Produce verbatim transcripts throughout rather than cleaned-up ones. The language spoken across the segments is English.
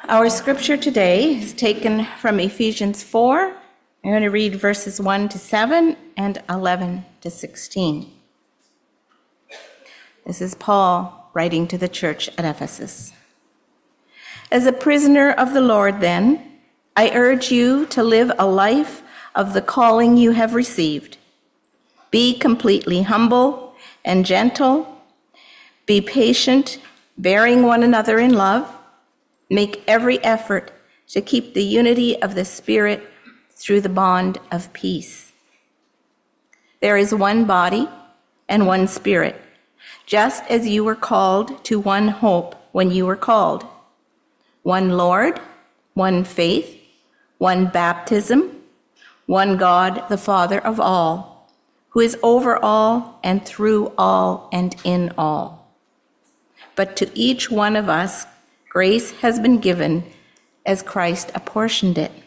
Our scripture today is taken from Ephesians four. I'm going to read verses one to seven and eleven to sixteen. This is Paul writing to the church at Ephesus. As a prisoner of the Lord, then, I urge you to live a life of the calling you have received. Be completely humble and gentle. Be patient, bearing one another in love. Make every effort to keep the unity of the Spirit through the bond of peace. There is one body and one Spirit, just as you were called to one hope when you were called. One Lord, one faith, one baptism, one God, the Father of all, who is over all and through all and in all. But to each one of us, grace has been given as Christ apportioned it.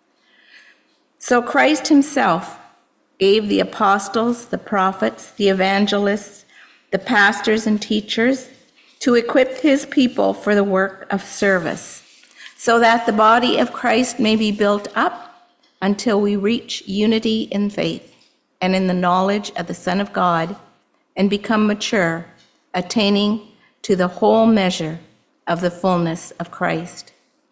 So Christ himself gave the apostles, the prophets, the evangelists, the pastors and teachers to equip his people for the work of service, so that the body of Christ may be built up until we reach unity in faith and in the knowledge of the Son of God and become mature, attaining to the whole measure of the fullness of Christ.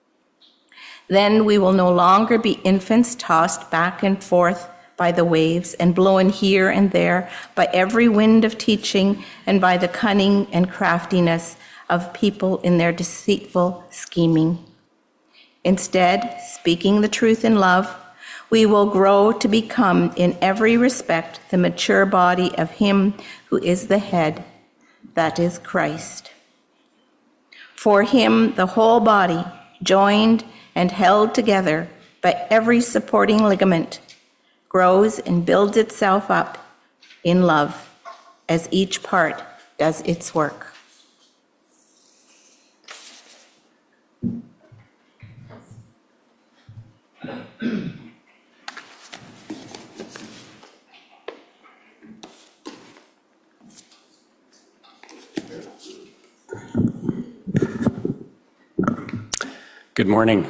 Then we will no longer be infants tossed back and forth by the waves and blown here and there by every wind of teaching and by the cunning and craftiness of people in their deceitful scheming. Instead, speaking the truth in love, we will grow to become in every respect the mature body of him who is the head, that is Christ. For him, the whole body, joined and held together by every supporting ligament, grows and builds itself up in love as each part does its work. Good morning.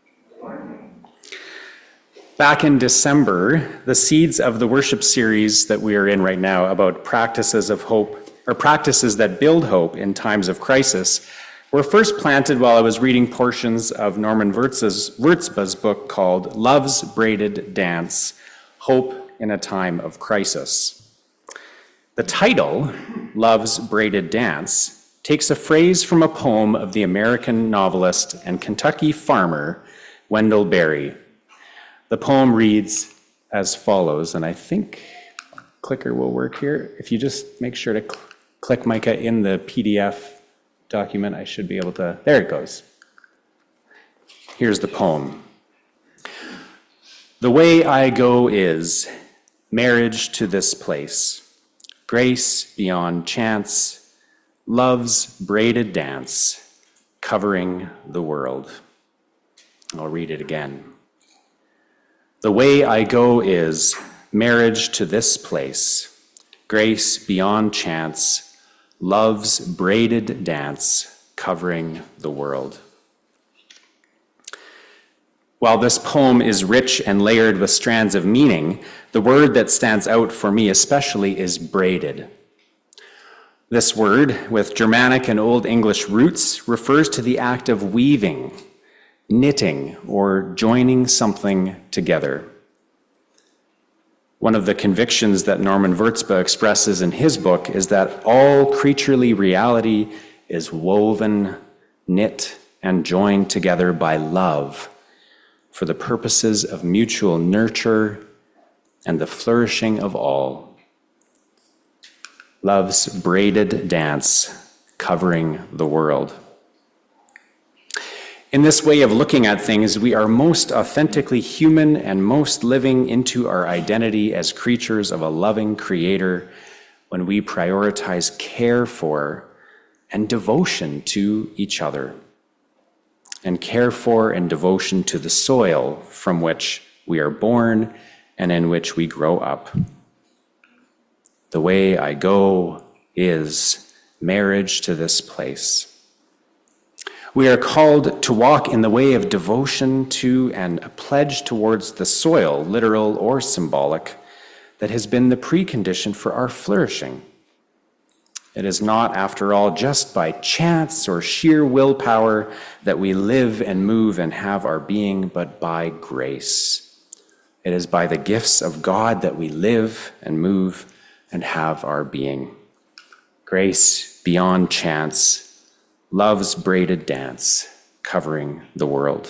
Back in December, the seeds of the worship series that we are in right now about practices of hope, or practices that build hope in times of crisis, were first planted while I was reading portions of Norman Wirtz's, Wirtzba's book called Love's Braided Dance, Hope in a Time of Crisis. The title, Love's Braided Dance, takes a phrase from a poem of the American novelist and Kentucky farmer, Wendell Berry. The poem reads as follows, and I think clicker will work here. If you just make sure to cl- click, Micah, in the P D F document, I should be able to, there it goes. Here's the poem. The way I go is marriage to this place, grace beyond chance, love's braided dance, covering the world. I'll read it again. The way I go is marriage to this place, grace beyond chance, love's braided dance, covering the world. While this poem is rich and layered with strands of meaning, the word that stands out for me especially is braided. This word, with Germanic and Old English roots, refers to the act of weaving, knitting, or joining something together. One of the convictions that Norman Wirtzba expresses in his book is that all creaturely reality is woven, knit, and joined together by love for the purposes of mutual nurture and the flourishing of all. Love's braided dance, covering the world. In this way of looking at things, we are most authentically human and most living into our identity as creatures of a loving Creator when we prioritize care for and devotion to each other, and care for and devotion to the soil from which we are born and in which we grow up. The way I go is marriage to this place. We are called to walk in the way of devotion to and a pledge towards the soil, literal or symbolic, that has been the precondition for our flourishing. It is not, after all, just by chance or sheer willpower that we live and move and have our being, but by grace. It is by the gifts of God that we live and move and have our being. Grace beyond chance, love's braided dance, covering the world.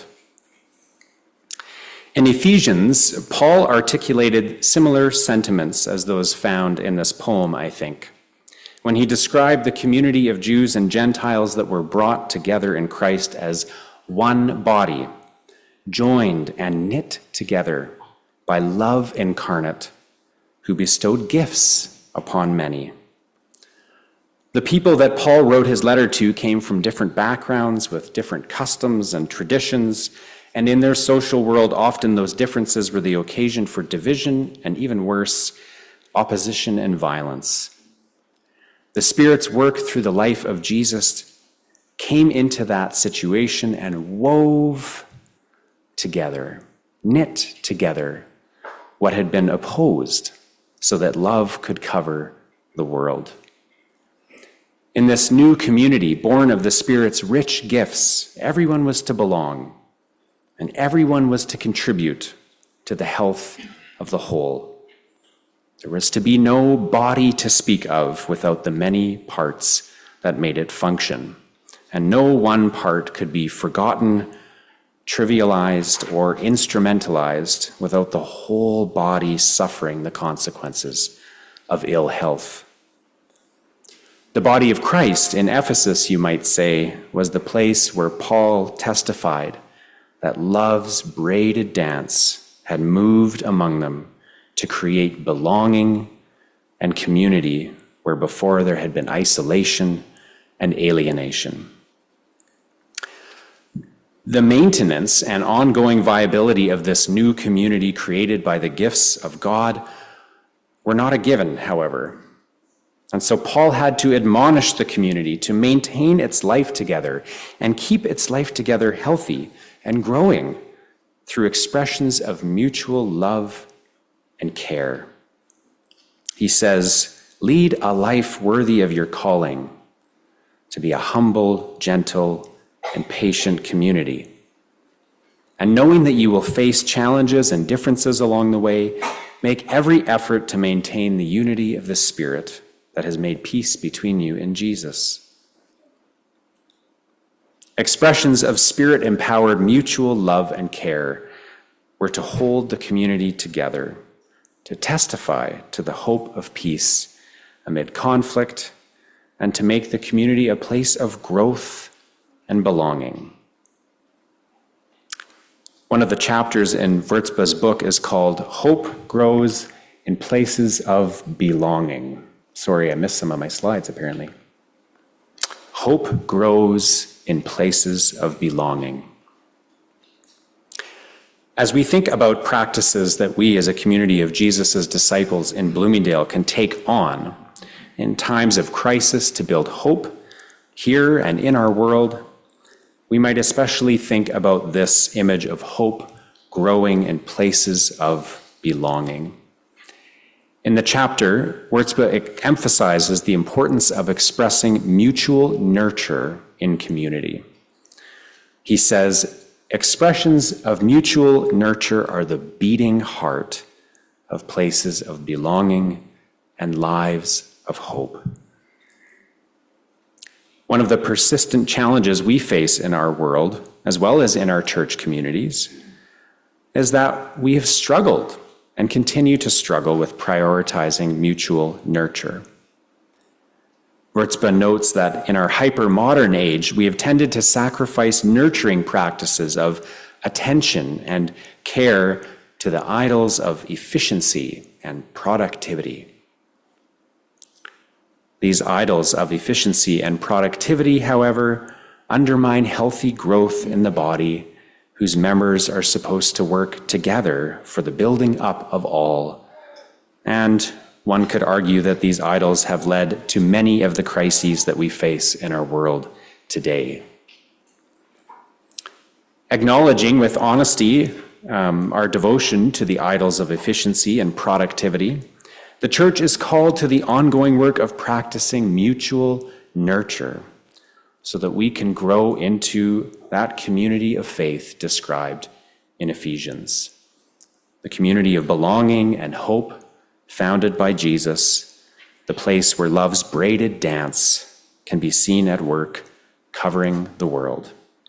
In Ephesians, Paul articulated similar sentiments as those found in this poem, I think, when he described the community of Jews and Gentiles that were brought together in Christ as one body, joined and knit together by love incarnate, who bestowed gifts upon many. The people that Paul wrote his letter to came from different backgrounds with different customs and traditions, and in their social world, often those differences were the occasion for division and, even worse, opposition and violence. The Spirit's work through the life of Jesus came into that situation and wove together, knit together what had been opposed so that love could cover the world. In this new community, born of the Spirit's rich gifts, everyone was to belong, and everyone was to contribute to the health of the whole. There was to be no body to speak of without the many parts that made it function, and no one part could be forgotten, trivialized, or instrumentalized without the whole body suffering the consequences of ill health. The body of Christ in Ephesus, you might say, was the place where Paul testified that love's braided dance had moved among them to create belonging and community where before there had been isolation and alienation. The maintenance and ongoing viability of this new community created by the gifts of God were not a given, however. And so Paul had to admonish the community to maintain its life together and keep its life together healthy and growing through expressions of mutual love and care. He says, lead a life worthy of your calling to be a humble, gentle, and patient community. And knowing that you will face challenges and differences along the way, make every effort to maintain the unity of the Spirit that has made peace between you in Jesus. Expressions of Spirit-empowered mutual love and care were to hold the community together, to testify to the hope of peace amid conflict, and to make the community a place of growth and belonging. One of the chapters in Würzba's book is called Hope Grows in Places of Belonging. Sorry, I missed some of my slides, apparently. Hope grows in places of belonging. As we think about practices that we as a community of Jesus' disciples in Bloomingdale can take on in times of crisis to build hope here and in our world, we might especially think about this image of hope growing in places of belonging. In the chapter, Würzba emphasizes the importance of expressing mutual nurture in community. He says, expressions of mutual nurture are the beating heart of places of belonging and lives of hope. One of the persistent challenges we face in our world, as well as in our church communities, is that we have struggled and continue to struggle with prioritizing mutual nurture. Würzba notes that in our hyper-modern age, we have tended to sacrifice nurturing practices of attention and care to the idols of efficiency and productivity. These idols of efficiency and productivity, however, undermine healthy growth in the body, whose members are supposed to work together for the building up of all. And one could argue that these idols have led to many of the crises that we face in our world today. Acknowledging with honesty um, our devotion to the idols of efficiency and productivity, the church is called to the ongoing work of practicing mutual nurture so that we can grow into that community of faith described in Ephesians, the community of belonging and hope founded by Jesus, the place where love's braided dance can be seen at work, covering the world.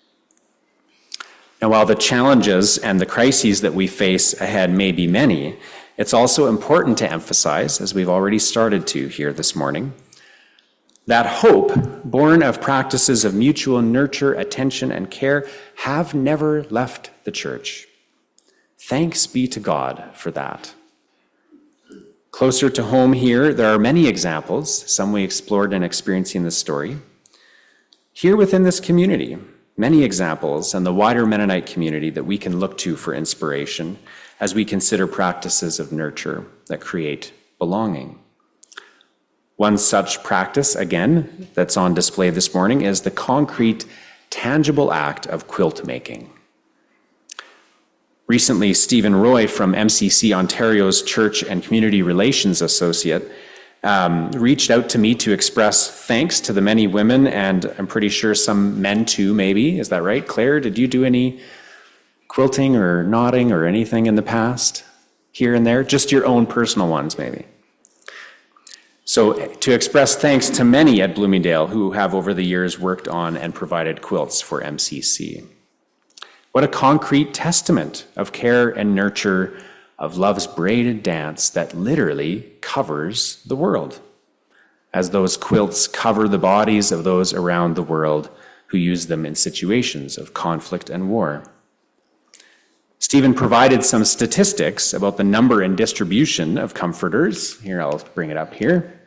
Now, while the challenges and the crises that we face ahead may be many, it's also important to emphasize, as we've already started to here this morning, that hope, born of practices of mutual nurture, attention, and care, have never left the church. Thanks be to God for that. Closer to home here, there are many examples, some we explored in Experiencing the Story. Here within this community, many examples and the wider Mennonite community that we can look to for inspiration as we consider practices of nurture that create belonging. One such practice, again, that's on display this morning is the concrete, tangible act of quilt making. Recently, Stephen Roy from M C C Ontario's Church and Community Relations Associate um, reached out to me to express thanks to the many women, and I'm pretty sure some men too, maybe. Is that right? Claire, did you do any quilting or knotting or anything in the past, here and there? Just your own personal ones, maybe. So to express thanks to many at Bloomingdale who have over the years worked on and provided quilts for M C C. What a concrete testament of care and nurture, of love's braided dance that literally covers the world, as those quilts cover the bodies of those around the world who use them in situations of conflict and war. Stephen provided some statistics about the number and distribution of comforters. Here, I'll bring it up here.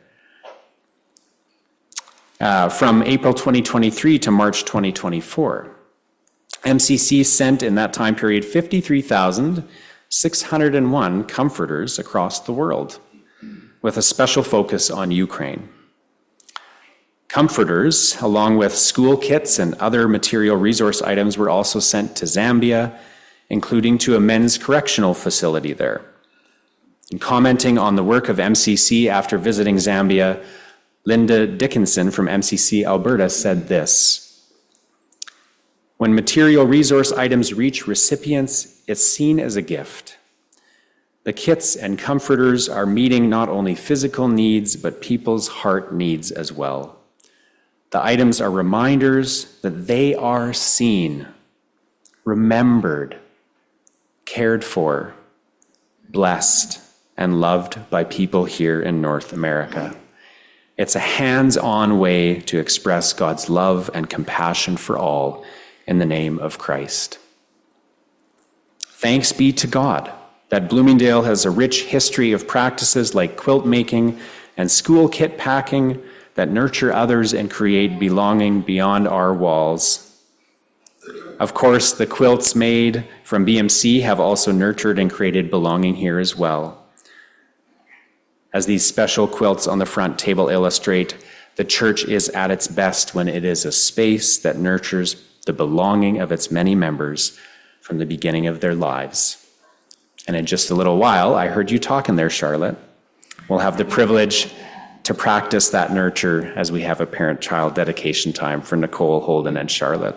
Uh, from April twenty twenty-three to March twenty twenty-four, M C C sent in that time period fifty-three thousand six hundred one comforters across the world, with a special focus on Ukraine. Comforters, along with school kits and other material resource items, were also sent to Zambia, including to a men's correctional facility there. In commenting on the work of M C C after visiting Zambia, Linda Dickinson from M C C Alberta said this: "When material resource items reach recipients, it's seen as a gift. The kits and comforters are meeting not only physical needs, but people's heart needs as well. The items are reminders that they are seen, remembered, cared for, blessed, and loved by people here in North America. It's a hands-on way to express God's love and compassion for all in the name of Christ." Thanks be to God that Bloomingdale has a rich history of practices like quilt making and school kit packing that nurture others and create belonging beyond our walls. Of course, the quilts made from B M C have also nurtured and created belonging here as well. As these special quilts on the front table illustrate, the church is at its best when it is a space that nurtures the belonging of its many members from the beginning of their lives. And in just a little while, I heard you talking there, Charlotte. We'll have the privilege to practice that nurture as we have a parent-child dedication time for Nicole, Holden, and Charlotte.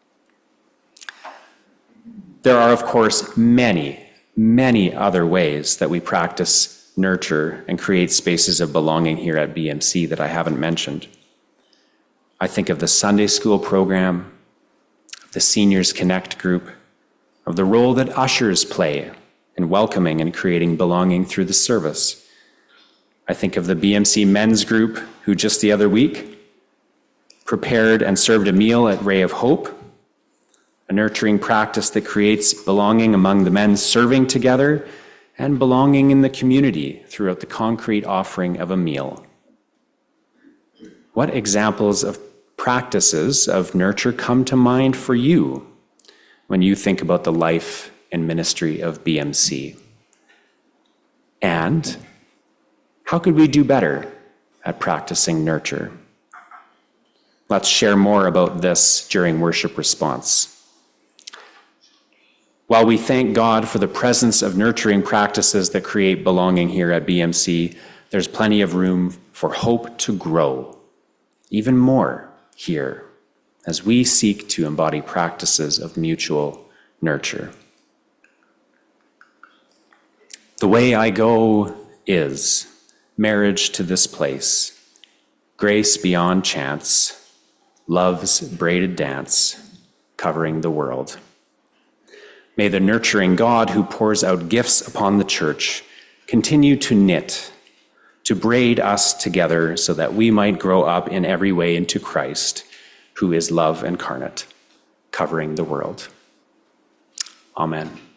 There are, of course, many, many other ways that we practice nurture and create spaces of belonging here at B M C that I haven't mentioned. I think of the Sunday school program, of the Seniors Connect group, of the role that ushers play in welcoming and creating belonging through the service. I think of the B M C men's group who just the other week prepared and served a meal at Ray of Hope, a nurturing practice that creates belonging among the men serving together and belonging in the community throughout the concrete offering of a meal. What examples of practices of nurture come to mind for you when you think about the life and ministry of B M C? And how could we do better at practicing nurture? Let's share more about this during worship response. While we thank God for the presence of nurturing practices that create belonging here at B M C, there's plenty of room for hope to grow even more here as we seek to embody practices of mutual nurture. The way I go is marriage to this place, grace beyond chance, love's braided dance, covering the world. May the nurturing God who pours out gifts upon the church continue to knit, to braid us together so that we might grow up in every way into Christ, who is love incarnate, covering the world. Amen.